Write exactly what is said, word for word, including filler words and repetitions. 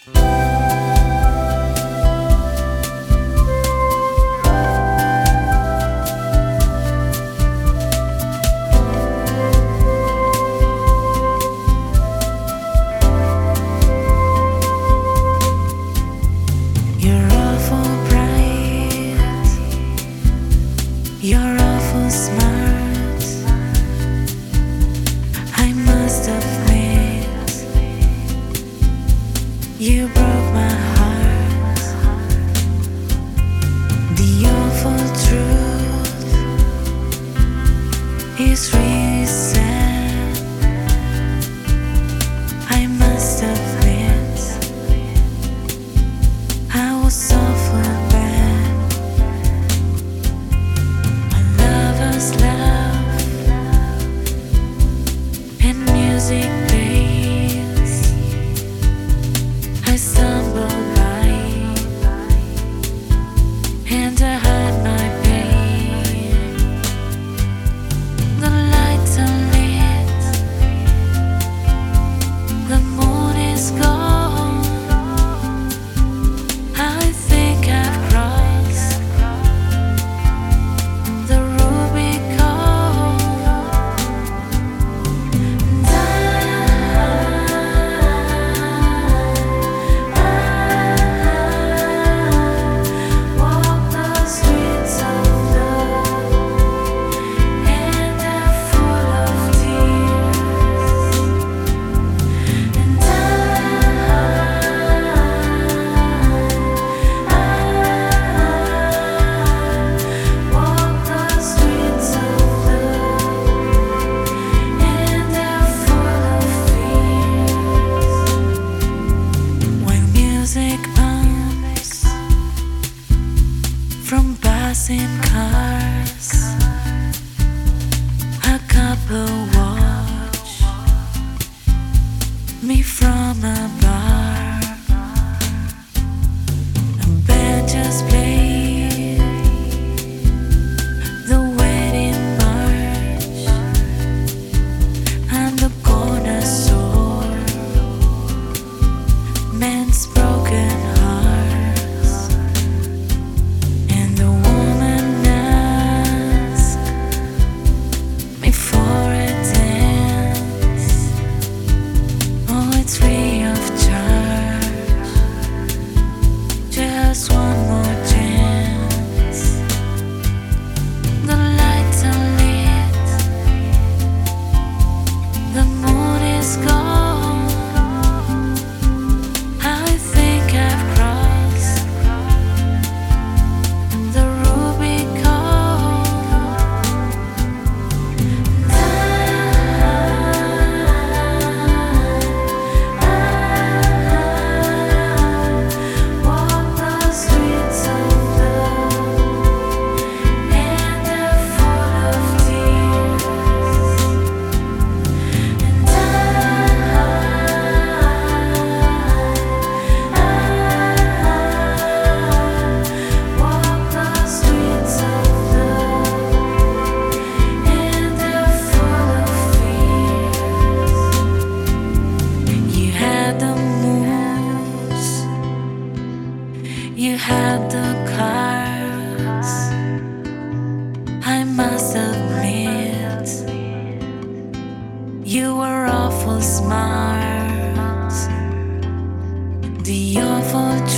You're awful bright, you're awful smart. I must admit, you broke my heart. The awful truth is really sad. I must admit, I was awful bad. My lover's love and music plays. I stumble by and I hide my pain. The lights are lit, the moon is gone. I think I've crossed the Rubicon. And I walk the streets of love, and they're full of tears. And I walk the streets of love, and they're full of fears. When music bumps from passing cars, a couple watch me from a bar. A band just played the wedding march. I'm the cornerstone, men's broken hearts. And the woman asked me for a dance. Oh, it's free of charge, just one more chance. The lights are lit, the moon is gone. I think I've crossed the Rubicon. I walk the streets of love, and they're full of tears. And I walk the streets of love, and they're full of fears. You had the moves, you had the cards. I must admit, you were awful smart. The awful